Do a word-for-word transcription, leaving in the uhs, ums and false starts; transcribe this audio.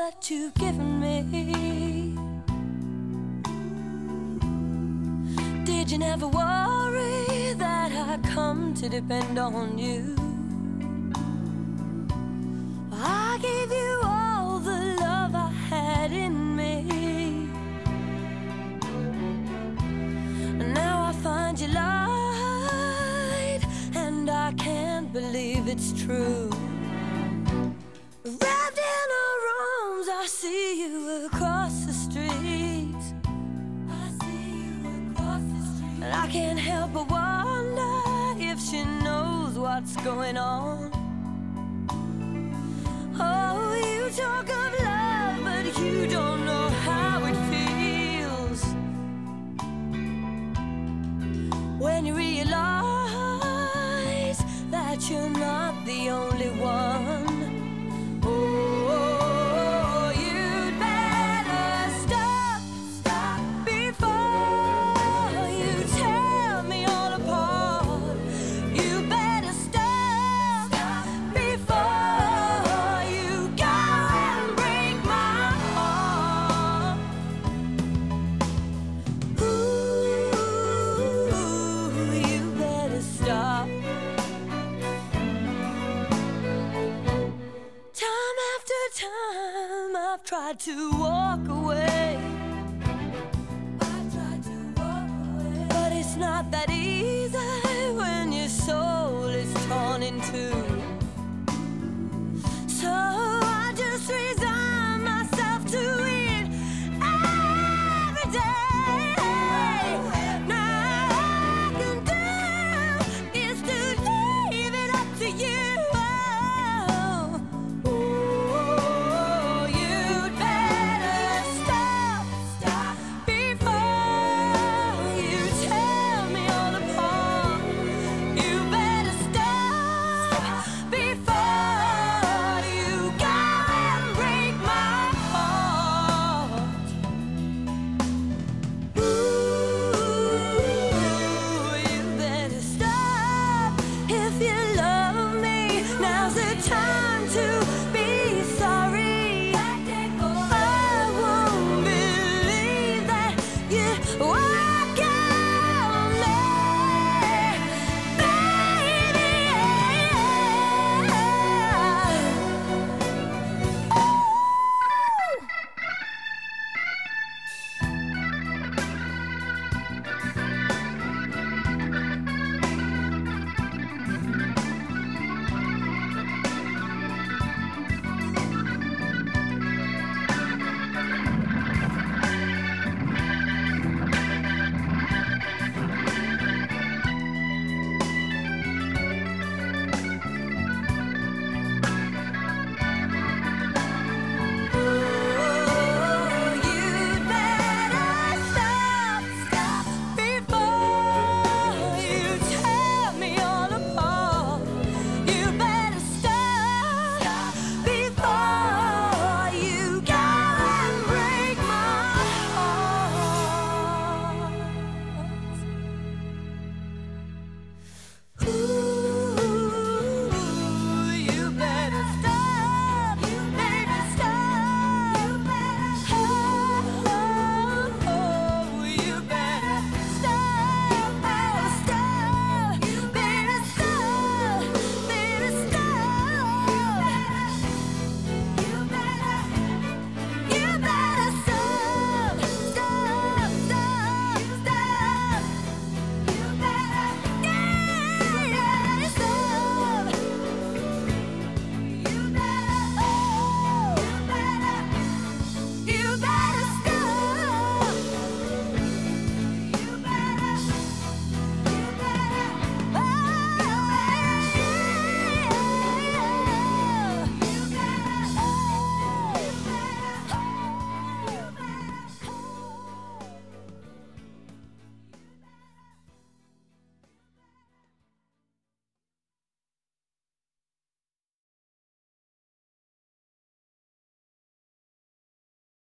that you've given me. Did you never worry that I'd come to depend on you? I gave you all the love I had in me, and now I find you lied, and I can't believe it's true. Wrapped in our arms, I see you across the street. I see you across the street, and I can't help but wonder if she knows what's going on. Oh, you talk of love, but you don't know how it feels when you realize that you're not the only one. Oh, you'd better stop, stop before you tear me all apart. You better stop, stop before you go and break my heart. Ooh, you better stop. Time after time I've tried to walk away. I've tried to walk away, but it's not that easy.